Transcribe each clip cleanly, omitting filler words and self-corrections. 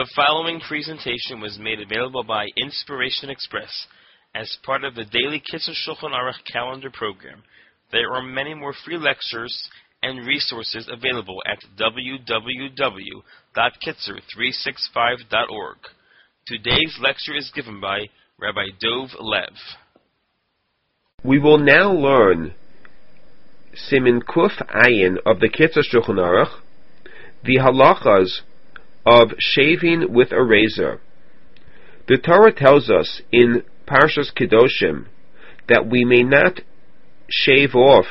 The following presentation was made available by Inspiration Express as part of the daily Kitzur Shulchan Aruch calendar program. There are many more free lectures and resources available at www.kitzur365.org. Today's lecture is given by Rabbi Dov Lev. We will now learn Siman Kuf Ayin of the Kitzur Shulchan Aruch, the halachas of shaving with a razor. The Torah tells us in Parshas Kedoshim that we may not shave off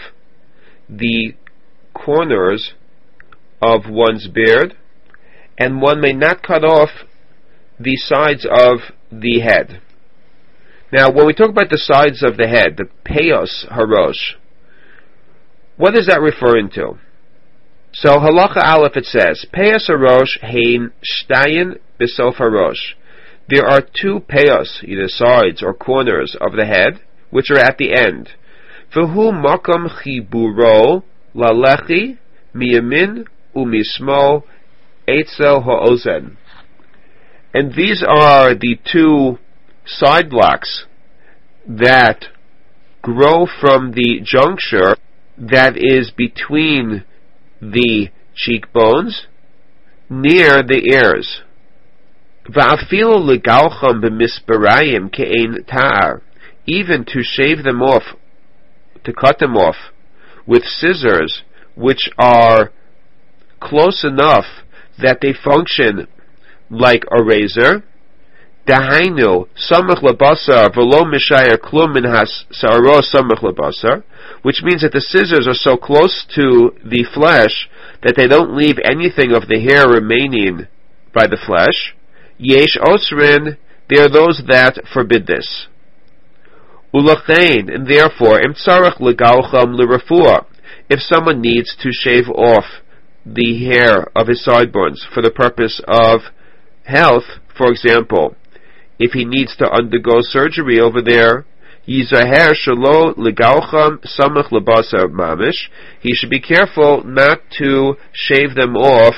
the corners of one's beard, and one may not cut off the sides of the head. Now, when we talk about the sides of the head, the peyos harosh, what is that referring to? So, halacha aleph, it says, peyos harosh hein shtayin besof harosh. There are two peyos, either sides or corners of the head, which are at the end. V'hu makom chiburo lalechi miyamin umismo etzel ha'ozen. And these are the two side blocks that grow from the juncture that is between the cheekbones near the ears. Va'afilu legalcham b'misparayim ke'ein ta'ar. Even to shave them off, to cut them off with scissors, which are close enough that they function like a razor. Dahainu samach labasar v'lo mishayer klum min hasaro samach labasar, which means that the scissors are so close to the flesh that they don't leave anything of the hair remaining by the flesh. Yesh osrin, there are those that forbid this. Ulachain, and therefore, imtzarach legalcham l'rafua, if someone needs to shave off the hair of his sideburns for the purpose of health, for example, if he needs to undergo surgery over there, yizaher shelo legalcham samach lebasar mamish, he should be careful not to shave them off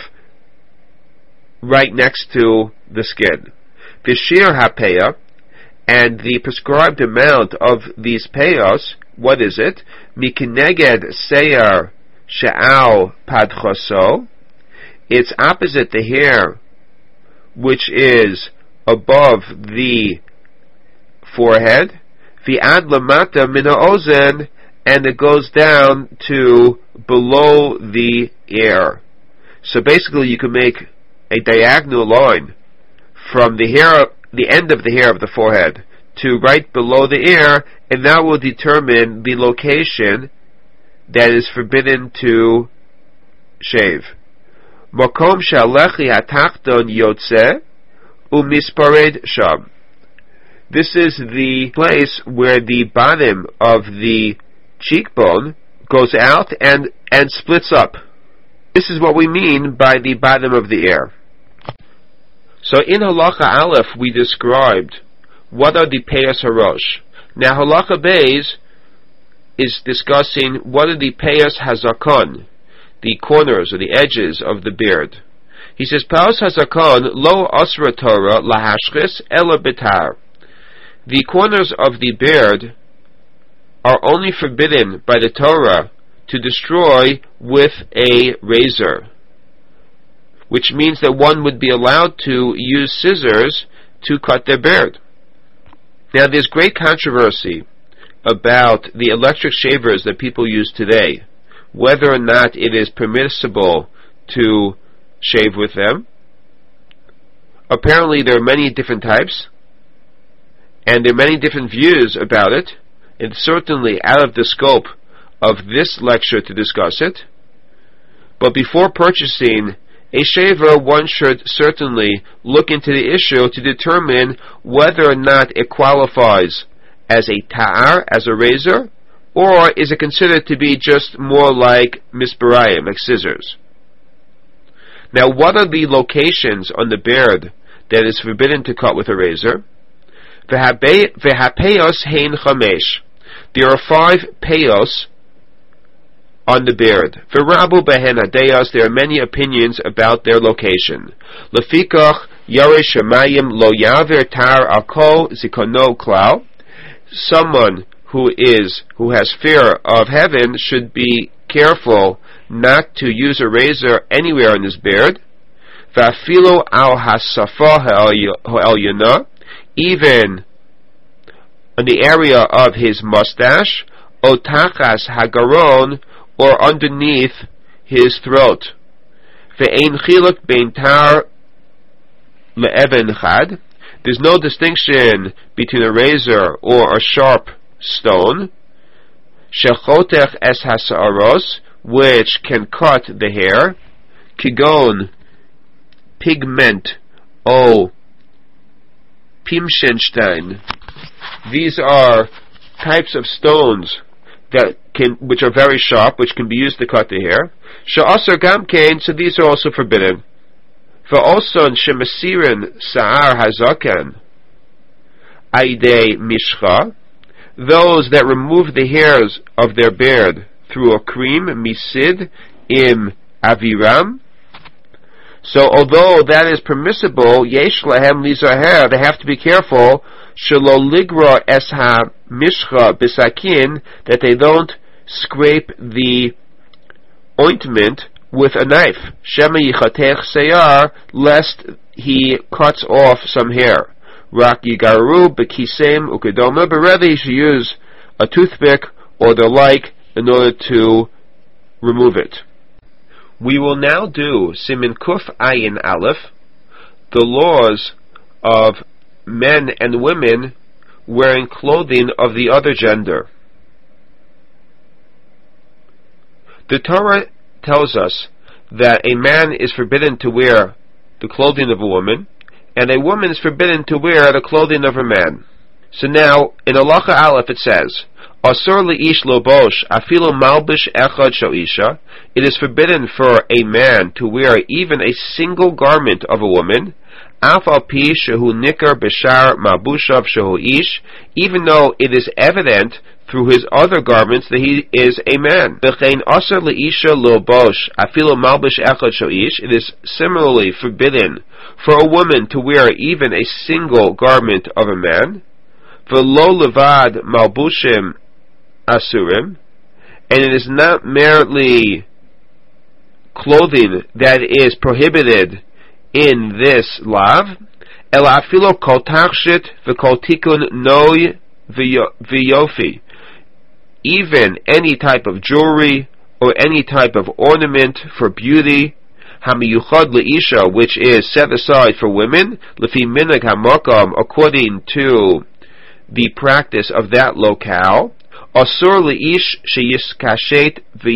right next to the skin. V'shir hapeya, and the prescribed amount of these peyos, what is it? Mikineged seyar she'al padchoso, it's opposite the hair which is above the forehead. V'ad lamata min ha'ozen, and it goes down to below the ear. So basically you can make a diagonal line from the hair, the end of the hair of the forehead, to right below the ear, and that will determine the location that is forbidden to shave. Makom shalechi hatachton yotze umispared sham. This is the place where the bottom of the cheekbone goes out and splits up. This is what we mean by the bottom of the ear. So in Halacha Aleph we described what are the peyos harosh. Now Halacha Beis is discussing what are the peyos hazakon, the corners or the edges of the beard. He says, Peyos hazakon lo asra Torah lahashchis ela bitar. The corners of the beard are only forbidden by the Torah to destroy with a razor, which means that one would be allowed to use scissors to cut their beard. Now there's great controversy about the electric shavers that people use today, whether or not it is permissible to shave with them. Apparently there are many different types, and there are many different views about it. It's certainly out of the scope of this lecture to discuss it. But before purchasing a shaver, one should certainly look into the issue to determine whether or not it qualifies as a ta'ar, as a razor, or is it considered to be just more like misbarayim, like scissors. Now, what are the locations on the beard that is forbidden to cut with a razor? V'hapeyos hein chamesh. There are 5 peyos on the beard. V'rabu behen hadeyos. There are many opinions about their location. Lefikach Yarei Shemayim lo yaver tar al kol zikono klal. Someone who has fear of heaven should be careful not to use a razor anywhere in his beard. Va'afilo al hasafa ha'elyona, even on the area of his mustache, o tachas hagaron, or underneath his throat. Ve'ein chiluk bein tar le'even chad. There's no distinction between a razor or a sharp stone. Shechotech es hasa'aros, which can cut the hair. Kigon, pigment, o Pimshenstein. These are types of stones which are very sharp, which can be used to cut the hair. She'asar gamkein, so these are also forbidden. Va'oson shemasirin sa'ar hazaken aidei mishcha, those that remove the hairs of their beard through a cream, misid im aviram. So although that is permissible, yesh lahem lizaher, they have to be careful, shelo ligra es ha-mishcha bisakin, that they don't scrape the ointment with a knife, shema yichatech seyar, lest he cuts off some hair. Rak yigaru bekisem ukedoma, but rather he should use a toothpick or the like in order to remove it. We will now do Simin Kuf Ayin Aleph, the laws of men and women wearing clothing of the other gender. The Torah tells us that a man is forbidden to wear the clothing of a woman, and a woman is forbidden to wear the clothing of a man. So now, in Halacha Aleph it says, Asur li'ish lobosh afilu malbish echad sho'isha. It is forbidden for a man to wear even a single garment of a woman, af al pi shehu nikar b'shar malbushav shehu ish, even though it is evident through his other garments that he is a man. V'chein asur li'isha lobosh afilu malbish echad sho'ish. It is similarly forbidden for a woman to wear even a single garment of a man. V'lo levad malbushim asurim, and it is not merely clothing that is prohibited in this lav, el afilo kol tachshit v'kol tikun noi v'yofi, even any type of jewelry or any type of ornament for beauty, hamiyuchad leisha, which is set aside for women, lefi minhag hamakam, according to the practice of that locale. Asur leish sheyiskashet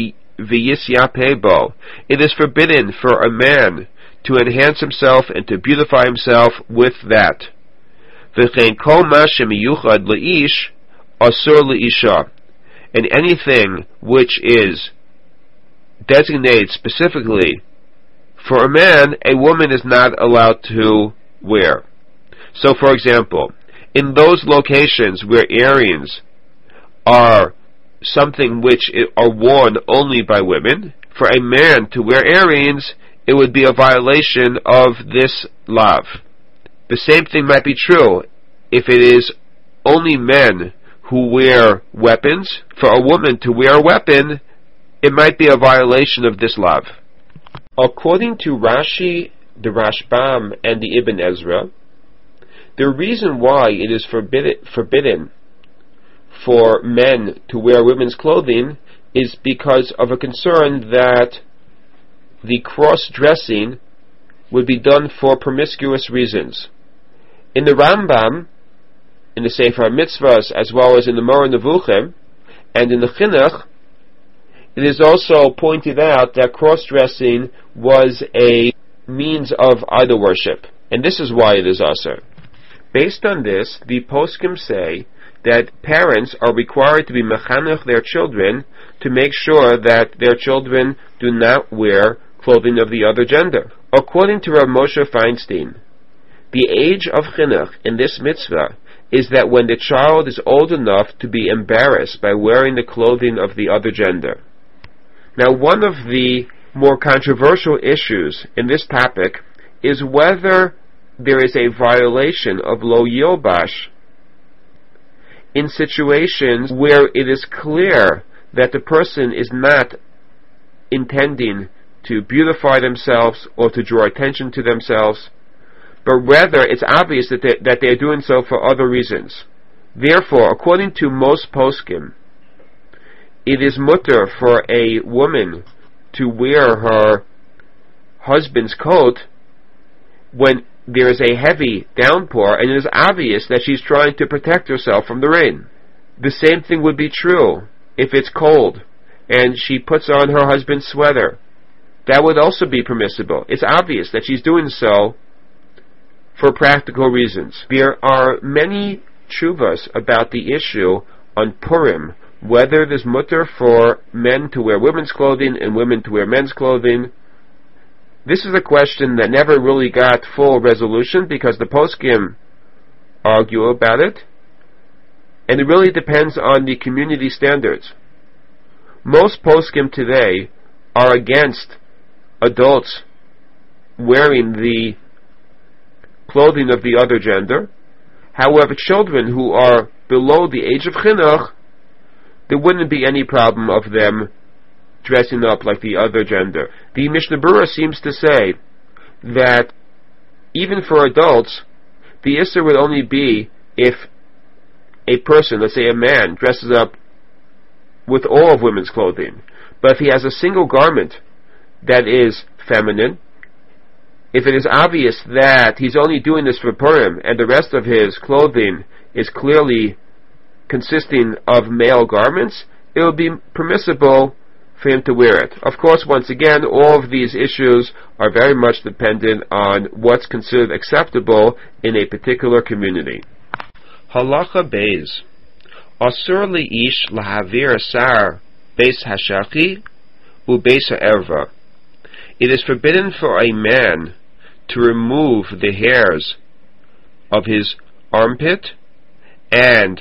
v'yisyapebo. It is forbidden for a man to enhance himself and to beautify himself with that. V'chein kol ma shemiyuchad leish asur leisha. And anything which is designated specifically for a man, a woman is not allowed to wear. So, for example, in those locations where earrings are something which are worn only by women, for a man to wear earrings, it would be a violation of this lav. The same thing might be true if it is only men who wear weapons. For a woman to wear a weapon, it might be a violation of this lav. According to Rashi, the Rashbam, and the Ibn Ezra, the reason why it is forbidden for men to wear women's clothing is because of a concern that the cross-dressing would be done for promiscuous reasons. In the Rambam, in the Sefer HaMitzvahs, as well as in the Moreh Nevuchim, and in the Chinuch, it is also pointed out that cross-dressing was a means of idol worship, and this is why it is asur. Based on this, the poskim say that parents are required to be mechanech their children to make sure that their children do not wear clothing of the other gender. According to Rav Moshe Feinstein, the age of chinuch in this mitzvah is that when the child is old enough to be embarrassed by wearing the clothing of the other gender. Now, one of the more controversial issues in this topic is whether there is a violation of lo yilbash in situations where it is clear that the person is not intending to beautify themselves or to draw attention to themselves, but rather it's obvious that they are doing so for other reasons. Therefore, according to most poskim, it is mutter for a woman to wear her husband's coat when there is a heavy downpour and it is obvious that she's trying to protect herself from the rain. The same thing would be true if it's cold and she puts on her husband's sweater. That would also be permissible. It's obvious that she's doing so for practical reasons. There are many tshuvas about the issue on Purim, whether it is mutter for men to wear women's clothing and women to wear men's clothing. This is a question that never really got full resolution because the poskim argue about it, and it really depends on the community standards. Most poskim today are against adults wearing the clothing of the other gender. However, children who are below the age of chinuch, there wouldn't be any problem of them dressing up like the other gender. The Mishnah Berurah seems to say that even for adults, the issur would only be if a person, let's say a man, dresses up with all of women's clothing. But if he has a single garment that is feminine, if it is obvious that he's only doing this for Purim and the rest of his clothing is clearly consisting of male garments, it will be permissible for him to wear it. Of course, once again, all of these issues are very much dependent on what's considered acceptable in a particular community. Halacha Beis. Asur li'ish lahavir sar beis hashachi ubeis ha'erva. It is forbidden for a man to remove the hairs of his armpit and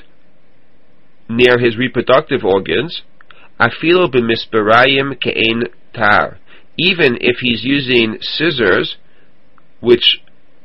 near his reproductive organs, afilo b'misparayim ke'en tar, even if he's using scissors which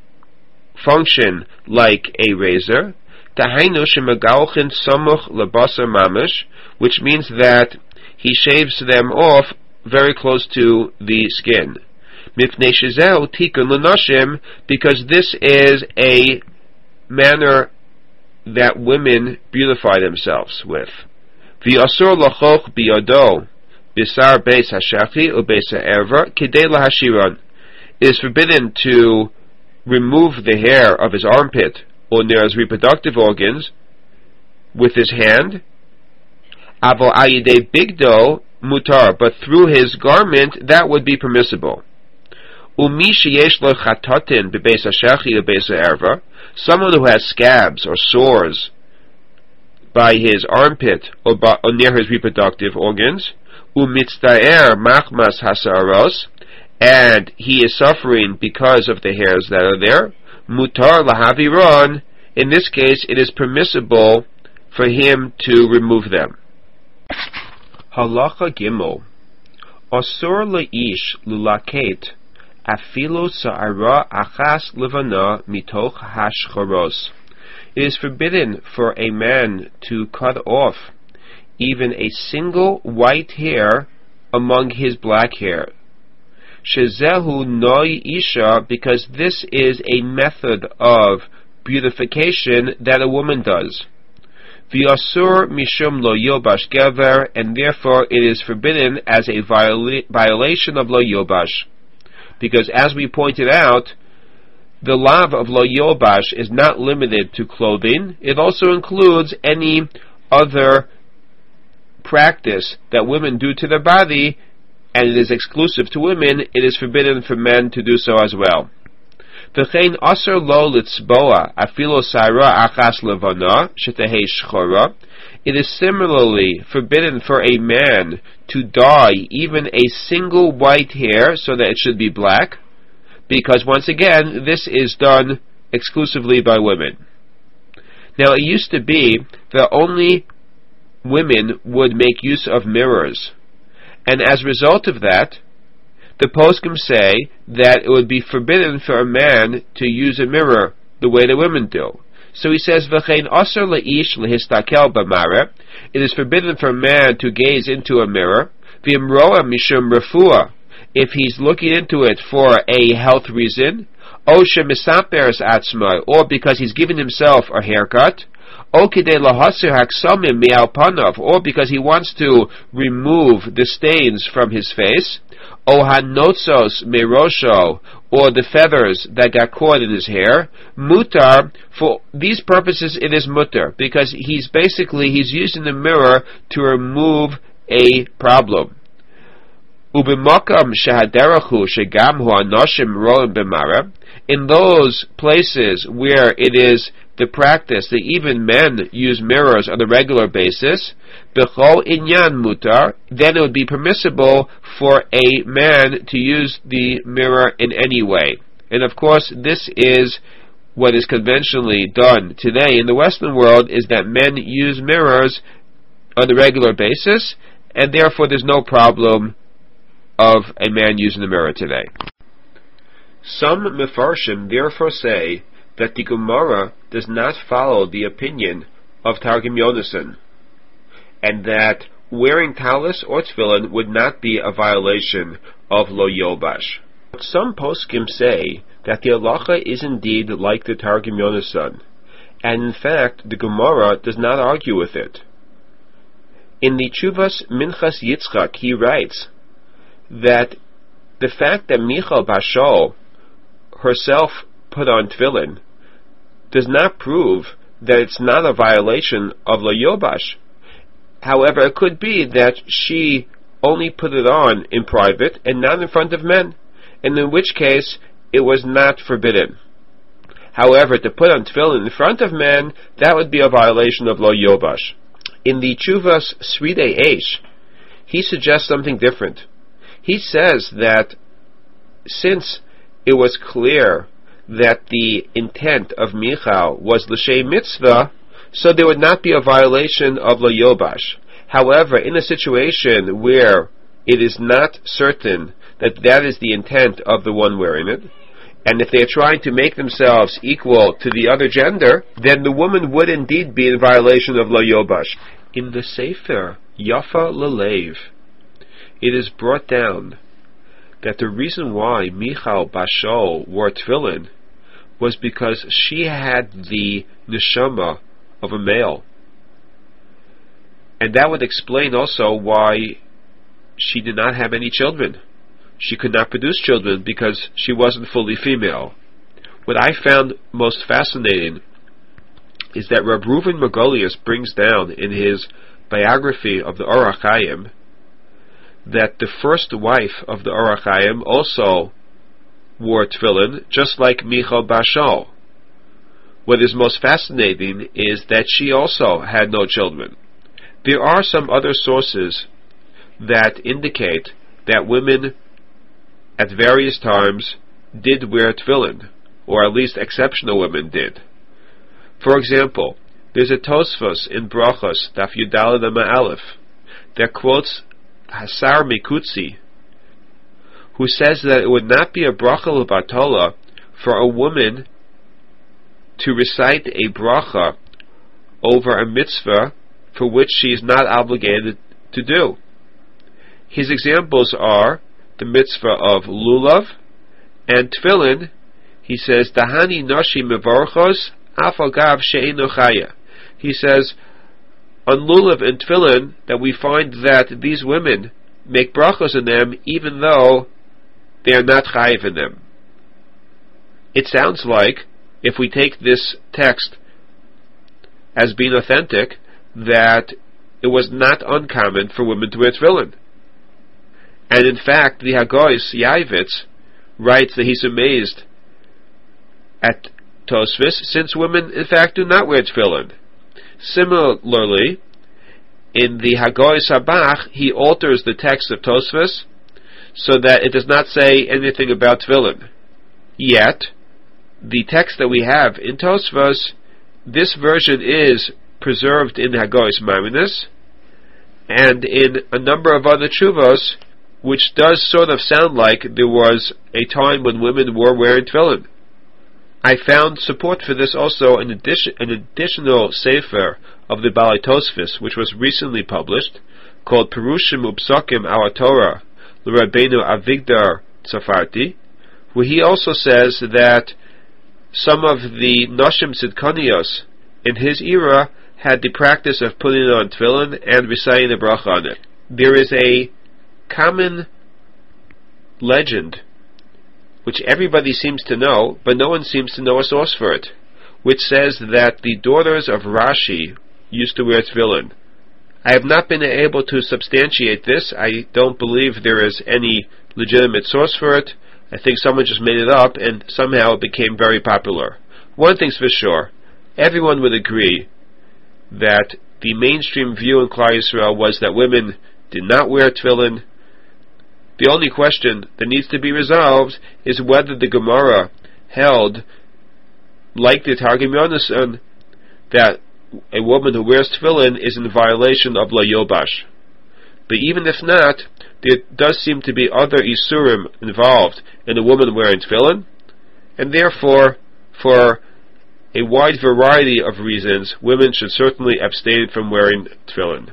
function like a razor, tahainu shemagalchin samuch lebasar mamish, which means that he shaves them off very close to the skin. Mipnei shezeu tikun l'nashim, because this is a manner that women beautify themselves with. V'asur lachoch biyado bisar beis hashachi ubeis ha'erva kidei lahashiron. It is forbidden to remove the hair of his armpit or near his reproductive organs with his hand. Avo ayidei bigdo mutar, but through his garment that would be permissible. Umi sheyesh lo chatatin bebeis hashachi ubeis ha'erva, someone who has scabs or sores by his armpit or near his reproductive organs, umitztaer machmas hasaros, and he is suffering because of the hairs that are there, mutar lahaviron, in this case it is permissible for him to remove them. Halacha Gimel. Asur leish lulaket afilo sa'ara achas levana mitoch hashcharos. It is forbidden for a man to cut off even a single white hair among his black hair. Shezehu noi isha, because this is a method of beautification that a woman does. V'asur mishum lo yilbash gever, and therefore it is forbidden as a violation of lo yilbash. Because as we pointed out, the lav of lo yilbash is not limited to clothing. It also includes any other practice that women do to their body, and it is exclusive to women. It is forbidden for men to do so as well. V'chein asur lo litzboa afilo sa'ara achas levana shetehei shchora. It is similarly forbidden for a man to dye even a single white hair so that it should be black, because once again, this is done exclusively by women. Now, it used to be that only women would make use of mirrors, and as a result of that, the poskim say that it would be forbidden for a man to use a mirror the way the women do. So he says, V'chein asur le'ish lehistakel b'mareh. It is forbidden for a man to gaze into a mirror. V'imroa mishum refuah. If he's looking into it for a health reason, or because he's giving himself a haircut, or because he wants to remove the stains from his face, or the feathers that got caught in his hair, mutar. For these purposes it is mutar, because he's using the mirror to remove a problem. In those places where it is the practice that even men use mirrors on a regular basis, then it would be permissible for a man to use the mirror in any way. And of course, this is what is conventionally done today in the Western world, is that men use mirrors on a regular basis, and therefore there's no problem of a man using the mirror today. Some Mefarshim therefore say that the Gemara does not follow the opinion of Targum Yonasan, and that wearing talis or tefillin would not be a violation of Lo Yobash. But some poskim say that the halacha is indeed like the Targum Yonasan, and in fact the Gemara does not argue with it. In the Chuvas Minchas Yitzchak he writes that the fact that Michal Bashol herself put on tefillin does not prove that it's not a violation of Lo Yobash. However, it could be that she only put it on in private and not in front of men, and in which case it was not forbidden. However, to put on tefillin in front of men, that would be a violation of Lo Yobash. In the Chuvas Sridei Eish, he suggests something different. He says that since it was clear that the intent of Michal was l'shem mitzvah, so there would not be a violation of Lo Yobash. However, in a situation where it is not certain that that is the intent of the one wearing it, and if they are trying to make themselves equal to the other gender, then the woman would indeed be in violation of Lo Yobash. In the Sefer Yafa Lelev, it is brought down that the reason why Michal Bashol wore tefillin was because she had the neshama of a male. And that would explain also why she did not have any children. She could not produce children because she wasn't fully female. What I found most fascinating is that Reb Reuven Magolius brings down in his biography of the Orach Chaim that the first wife of the Orach Chaim also wore tefillin, just like Michal Bashal. What is most fascinating is that she also had no children. There are some other sources that indicate that women at various times did wear tefillin, or at least exceptional women did. For example, there's a Tosfos in Brachos, Daf Yudalad Amud Aleph, that quotes Hasar Mikutzi, who says that it would not be a bracha l'batola for a woman to recite a bracha over a mitzvah for which she is not obligated to do. His examples are the mitzvah of lulav and tefillin. He says, Dahani nashi mevorchos afagav she'enu chaya. He says, on lulav and tefillin, that we find that these women make brachos in them even though they are not chayiv in them. It sounds like, if we take this text as being authentic, that it was not uncommon for women to wear tefillin. And in fact, the Hagois Yaivitz writes that he's amazed at Tosfos, since women in fact do not wear tefillin. Similarly, in the Hagois Sabach, he alters the text of Tosfos so that it does not say anything about tefillin. Yet, the text that we have in Tosfos, this version is preserved in Hagois Maimonides, and in a number of other Chuvos, which does sort of sound like there was a time when women were wearing tefillin. I found support for this also in an additional sefer of the Balei Tosfos, which was recently published, called Perushim Upsakim Our Torah, L'Rabbeinu Avigdor Tsafarti, where he also says that some of the Noshim Tzidkanios in his era had the practice of putting on tefillin and reciting a bracha on it. There is a common legend which everybody seems to know, but no one seems to know a source for it, which says that the daughters of Rashi used to wear tefillin. I have not been able to substantiate this. I don't believe there is any legitimate source for it. I think someone just made it up and somehow it became very popular. One thing's for sure, everyone would agree that the mainstream view in Klal Yisrael was that women did not wear tefillin. The only question that needs to be resolved is whether the Gemara held, like the Targum Yonasan, that a woman who wears tefillin is in violation of La Yobash. But even if not, there does seem to be other isurim involved in a woman wearing tefillin, and therefore, for a wide variety of reasons, women should certainly abstain from wearing tefillin.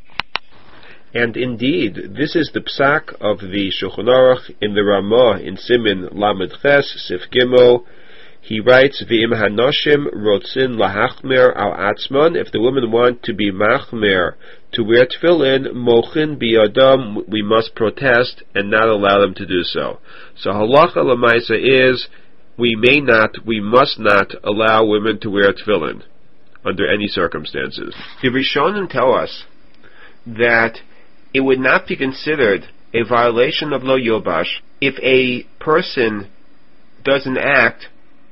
And indeed, this is the psak of the Shulchan Aruch in the Ramah in Simin Lamed Ches Sif Gimel. He writes, "V'im hanoshim rotzin lahachmer al atzman." If the women want to be machmer to wear tefillin, mochin biyadam, we must protest and not allow them to do so. So halacha lemaisa is, we must not allow women to wear tefillin under any circumstances. The Rishonim tell us that it would not be considered a violation of Lo Yobash if a person does an act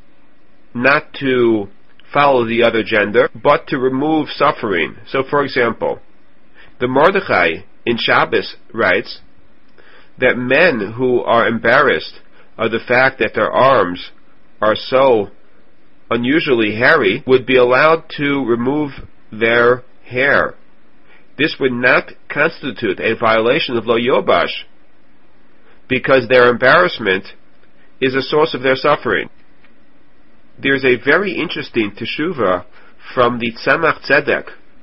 not to follow the other gender, but to remove suffering. So, for example, the Mordechai in Shabbos writes that men who are embarrassed of the fact that their arms are so unusually hairy would be allowed to remove their hair. This would not constitute a violation of Lo Yobash because their embarrassment is a source of their suffering. There's a very interesting teshuvah from the Tzemach Tzedek,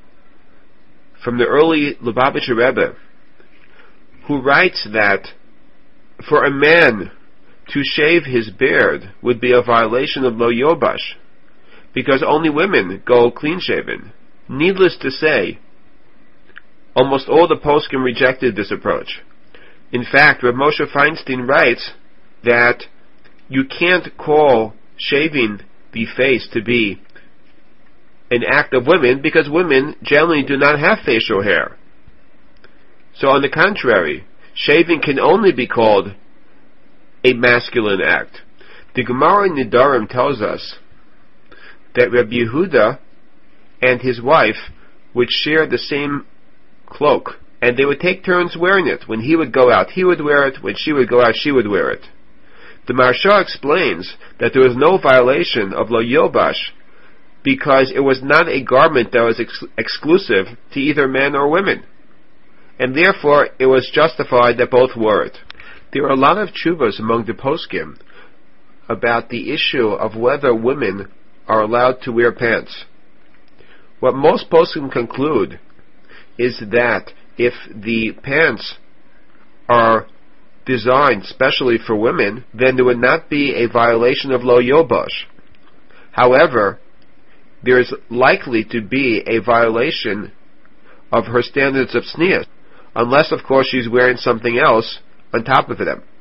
from the early Lubavitcher Rebbe, who writes that for a man to shave his beard would be a violation of Lo Yobash, because only women go clean-shaven. Needless to say, almost all the poskim rejected this approach. In fact, Reb Moshe Feinstein writes that you can't call shaving the face to be an act of women because women generally do not have facial hair. So on the contrary, shaving can only be called a masculine act. The Gemara in Nidarim tells us that Rabbi Yehuda and his wife would share the same cloak, and they would take turns wearing it. When he would go out, he would wear it. When she would go out, she would wear it. The Maharsha explains that there was no violation of Lo Yobash because it was not a garment that was exclusive to either men or women, and therefore it was justified that both wore it. There are a lot of tshuvas among the poskim about the issue of whether women are allowed to wear pants. What most poskim conclude is that if the pants are designed specially for women, then there would not be a violation of Lo Yobash. However, there is likely to be a violation of her standards of tznius, unless of course she's wearing something else on top of them.